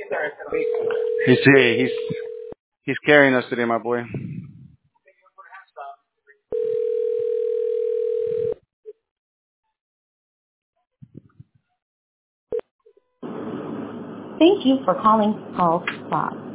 He's carrying us today, my boy. Thank you for calling Call Stop.